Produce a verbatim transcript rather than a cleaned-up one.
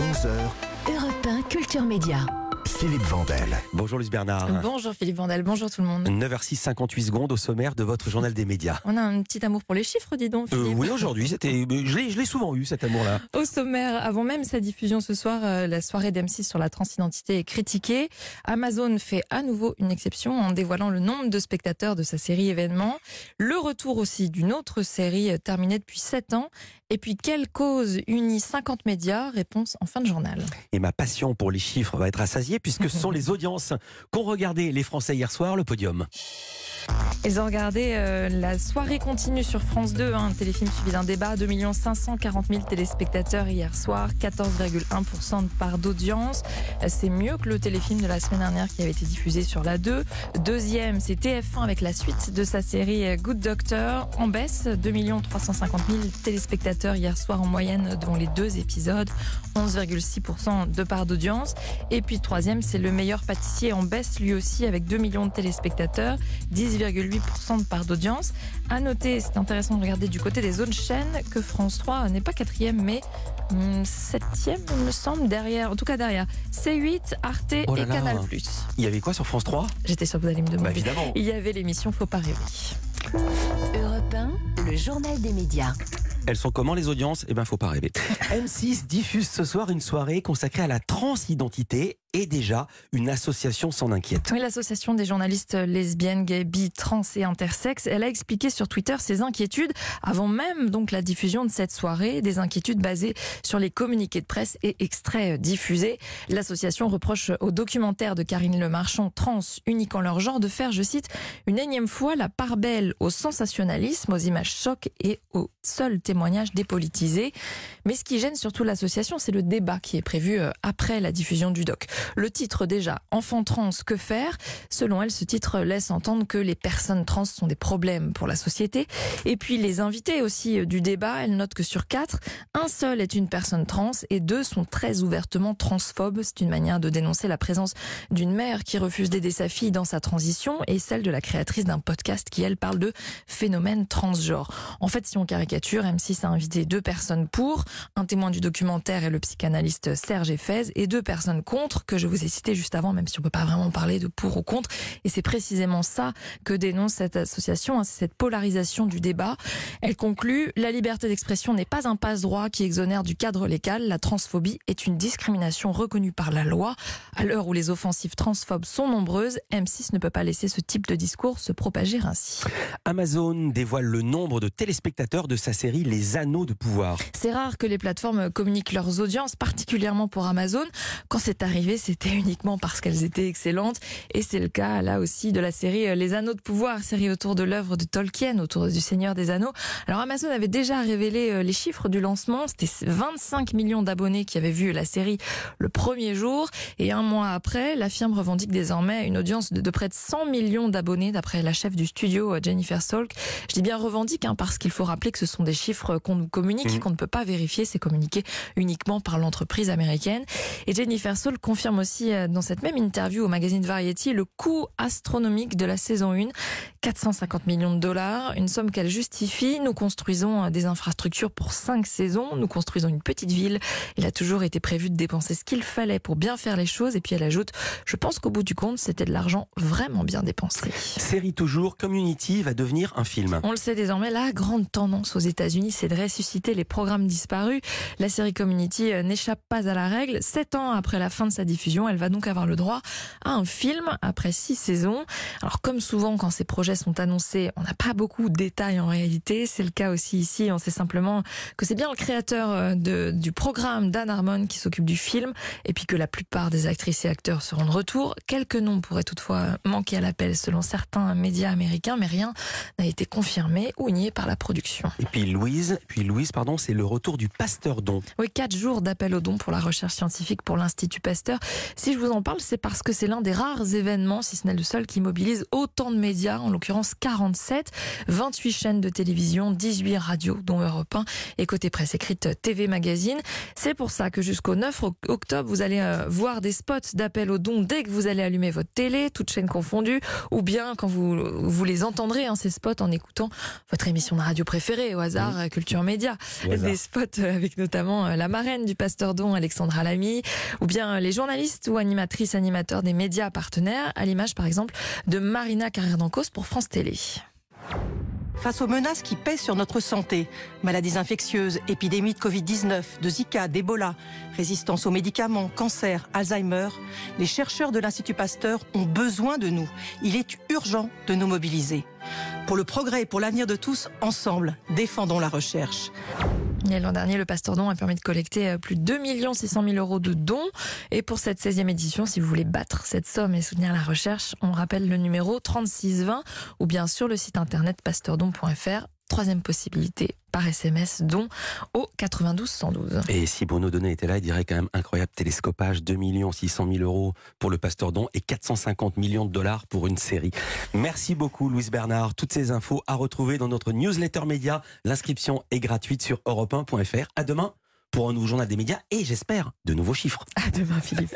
onze heures, Europe un Culture Média. Philippe Vandel. Bonjour Luce Bernard. Bonjour Philippe Vandel, bonjour tout le monde. neuf heures six, cinquante-huit secondes au sommaire de votre journal des médias. On a un petit amour pour les chiffres, dis donc Philippe. Euh, oui, aujourd'hui, c'était, je l'ai, je l'ai souvent eu cet amour-là. Au sommaire, avant même sa diffusion ce soir, euh, la soirée d'M six sur la transidentité est critiquée. Amazon fait à nouveau une exception en dévoilant le nombre de spectateurs de sa série événement. Le retour aussi d'une autre série euh, terminée depuis sept ans. Et puis, quelle cause unit cinquante médias? Réponse en fin de journal. Et ma passion pour les chiffres va être rassasiée puisque ce sont les audiences qu'ont regardé les Français hier soir, le podium. Ils ont regardé euh, la soirée continue sur France deux, hein, un téléfilm suivi d'un débat, deux millions cinq cent quarante mille téléspectateurs hier soir, quatorze virgule un pour cent de part d'audience. C'est mieux que le téléfilm de la semaine dernière qui avait été diffusé sur la deux. Deuxième, c'est T F un avec la suite de sa série Good Doctor, en baisse, deux millions trois cent cinquante mille téléspectateurs hier soir en moyenne devant les deux épisodes, onze virgule six pour cent de part d'audience. Et puis troisième, c'est Le Meilleur Pâtissier en baisse lui aussi avec deux millions de téléspectateurs, dix virgule huit pour cent de part d'audience. À noter, c'est intéressant de regarder du côté des autres chaînes, que France trois n'est pas quatrième mais hum, septième il me semble, derrière, en tout cas derrière C huit, Arte Oh là et là. Canal+. Il y avait quoi sur France trois? J'étais sûre que vous allez me demander. Bah évidemment. Il y avait l'émission Faut pas rêver. Europe un, le journal des médias. Elles sont comment les audiences? Eh ben, faut pas rêver. M six diffuse ce soir une soirée consacrée à la transidentité et déjà une association s'en inquiète. Oui, l'association des journalistes lesbiennes, gays, bi, trans et intersexes, elle a expliqué sur Twitter ses inquiétudes avant même donc la diffusion de cette soirée, des inquiétudes basées sur les communiqués de presse et extraits diffusés. L'association reproche au documentaire de Karine Le Marchand, Trans, unique en leur genre, de faire, je cite, une énième fois la part belle au sensationnalisme, aux images chocs et aux seuls témoignages dépolitisés. Mais ce qui gêne surtout l'association, c'est le débat qui est prévu après la diffusion du doc. Le titre déjà, Enfants trans, que faire? Selon elle, ce titre laisse entendre que les personnes trans sont des problèmes pour la société. Et puis les invités aussi du débat, elle note que sur quatre, un seul est une personne trans et deux sont très ouvertement transphobes. C'est une manière de dénoncer la présence d'une mère qui refuse d'aider sa fille dans sa transition et celle de la créatrice d'un podcast qui, elle, parle de phénomène transgenre. En fait, si on caricature, M six a invité deux personnes pour, un témoin du documentaire et le psychanalyste Serge Effez, et deux personnes contre, que je vous ai cité juste avant, même si on ne peut pas vraiment parler de pour ou contre. Et c'est précisément ça que dénonce cette association, hein, c'est cette polarisation du débat. Elle conclut, la liberté d'expression n'est pas un passe-droit qui exonère du cadre légal. La transphobie est une discrimination reconnue par la loi. À l'heure où les offensives transphobes sont nombreuses, M six ne peut pas laisser ce type de discours se propager ainsi. Amazon dévoile le nombre de téléspectateurs de sa série Les Anneaux de pouvoir. C'est rare que les plateformes communiquent leurs audiences, particulièrement pour Amazon. Quand c'est arrivé, c'était uniquement parce qu'elles étaient excellentes. Et c'est le cas là aussi de la série Les Anneaux de pouvoir, série autour de l'œuvre de Tolkien, autour du Seigneur des Anneaux. Alors Amazon avait déjà révélé les chiffres du lancement. C'était vingt-cinq millions d'abonnés qui avaient vu la série le premier jour. Et un mois après, la firme revendique désormais une audience de, de près de cent millions d'abonnés, d'après la chef du studio, Jennifer Salk. Je dis bien revendique, hein, parce qu'il faut rappeler que ce sont des chiffres qu'on nous communique, mmh. qu'on ne peut pas vérifier. C'est communiqué uniquement par l'entreprise américaine. Et Jennifer Salk confirme aussi dans cette même interview au magazine Variety le coût astronomique de la saison un, quatre cent cinquante millions de dollars, une somme qu'elle justifie. Nous construisons des infrastructures pour cinq saisons, nous construisons une petite ville. Il a toujours été prévu de dépenser ce qu'il fallait pour bien faire les choses. Et puis elle ajoute, je pense qu'au bout du compte, c'était de l'argent vraiment bien dépensé. Série toujours, Community va devenir un film. On le sait désormais, la grande tendance aux États-Unis, c'est de ressusciter les programmes disparus. La série Community n'échappe pas à la règle. Sept ans après la fin de sa diffusion, elle va donc avoir le droit à un film après six saisons. Alors comme souvent quand ces projets sont annoncés, on n'a pas beaucoup de détails en réalité. C'est le cas aussi ici. On sait simplement que c'est bien le créateur de, du programme, Dan Harmon, qui s'occupe du film, et puis que la plupart des actrices et acteurs seront de retour. Quelques noms pourraient toutefois manquer à l'appel selon certains médias américains, mais rien n'a été confirmé ou nié par la production. Et puis Louise, puis Louise, pardon, c'est le retour du Pasteur Don. Oui, quatre jours d'appel aux dons pour la recherche scientifique pour l'Institut Pasteur. Si je vous en parle, c'est parce que c'est l'un des rares événements, si ce n'est le seul, qui mobilise autant de médias, en l'occurrence quarante-sept, vingt-huit chaînes de télévision, dix-huit radios, dont Europe un et Côté Presse écrite T V Magazine. C'est pour ça que jusqu'au neuf octobre, vous allez euh, voir des spots d'appel aux dons dès que vous allez allumer votre télé, toutes chaînes confondues, ou bien quand vous, vous les entendrez, hein, ces spots, en écoutant votre émission de radio préférée, au hasard, mmh. Culture Média. Des spots avec notamment la marraine du Pasteur Don, Alexandra Lamy, ou bien les journalistes ou animatrices, animateurs des médias partenaires, à l'image par exemple de Marina Carrère d'Ancos pour France Télé. Face aux menaces qui pèsent sur notre santé, maladies infectieuses, épidémies de covid dix-neuf, de Zika, d'Ebola, résistance aux médicaments, cancer, Alzheimer, les chercheurs de l'Institut Pasteur ont besoin de nous. Il est urgent de nous mobiliser. Pour le progrès et pour l'avenir de tous, ensemble, défendons la recherche. Et l'an dernier, le Pasteur Don a permis de collecter plus de deux millions six cent mille euros de dons. Et pour cette seizième édition, si vous voulez battre cette somme et soutenir la recherche, on rappelle le numéro trente-six vingt ou bien sur le site internet pasteurdon point f r. Troisième possibilité, par S M S, don au quatre-vingt-douze cent douze. Et si Bruno Donnet était là, il dirait quand même incroyable télescopage, deux millions six cent mille euros pour le Pasteur Don et quatre cent cinquante millions de dollars pour une série. Merci beaucoup Louise Bernard. Toutes ces infos à retrouver dans notre newsletter média. L'inscription est gratuite sur europe un point f r. À demain pour un nouveau journal des médias et j'espère de nouveaux chiffres. À demain Philippe.